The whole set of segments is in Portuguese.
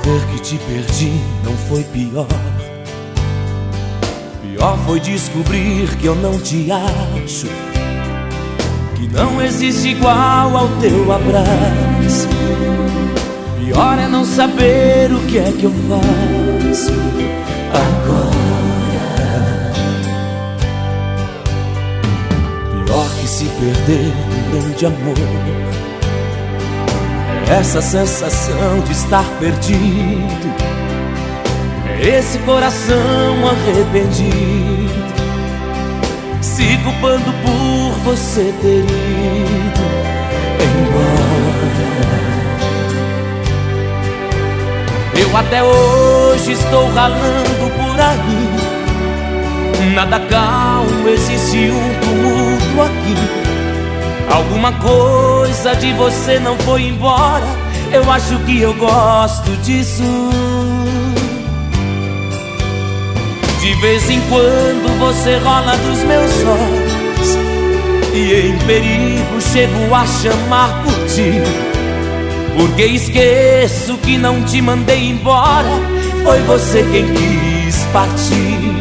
Saber que te perdi não foi pior. Pior foi descobrir que eu não te acho, que não existe igual ao teu abraço. Pior é não saber o que é que eu faço agora. Pior que se perder um grande amor é essa sensação de estar perdido, é esse coração arrependido, se culpando por você ter ido embora. Eu até hoje estou ralando por aí, nada calmo, existe um tumulto aqui. Alguma coisa de você não foi embora, eu acho que eu gosto disso. De vez em quando você rola dos meus olhos, e em perigo chego a chamar por ti, porque esqueço que não te mandei embora, foi você quem quis partir.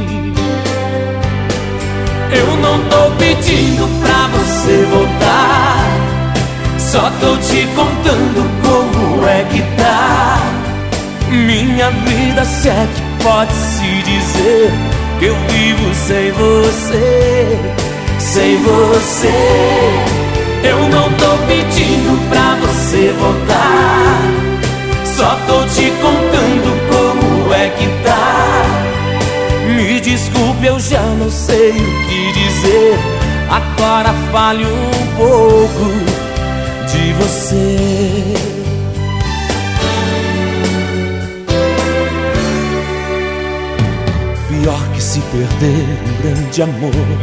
Eu não tô pedindo pra você voltar, só tô te contando como é que tá minha vida, se é que pode-se dizer que eu vivo sem você, sem você. Eu não tô pedindo pra você voltar, só tô te contando como é que tá. Me desculpe, eu já não sei o que dizer, agora fale um pouco de você. Pior que se perder um grande amor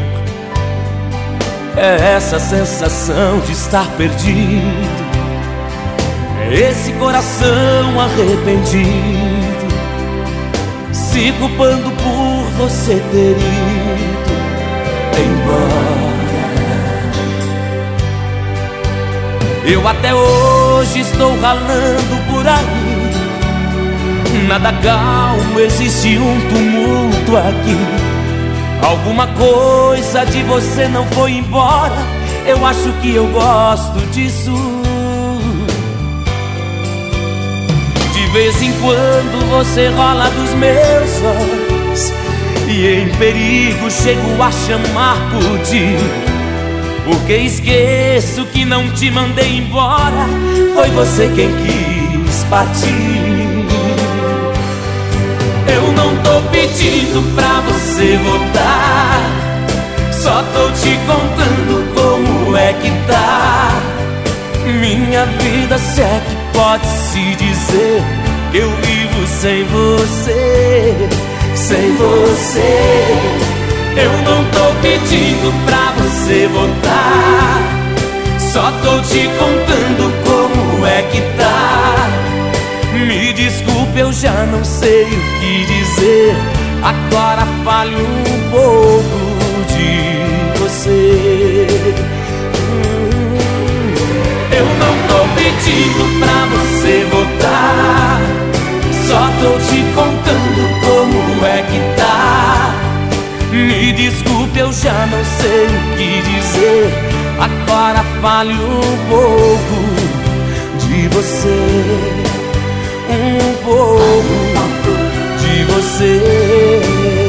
é essa sensação de estar perdido, é esse coração arrependido, se culpando por você ter ido embora. Eu até hoje estou ralando por aí, nada calmo, existe um tumulto aqui. Alguma coisa de você não foi embora, eu acho que eu gosto disso. De vez em quando você rola dos meus olhos, e em perigo chego a chamar por ti, porque esqueço que não te mandei embora, foi você quem quis partir. Eu não tô pedindo pra você voltar, só tô te contando como é que tá minha vida, se é que pode-se dizer que eu vivo sem você, sem você. Eu não tô pedindo pra você voltar, só tô te contando como é que tá. Me desculpe, eu já não sei o que dizer, agora fale um pouco de você. Eu não tô pedindo pra você voltar, só tô te contando como é que tá. Me desculpe, eu já não sei o que dizer, agora fale um pouco de você, um pouco de você.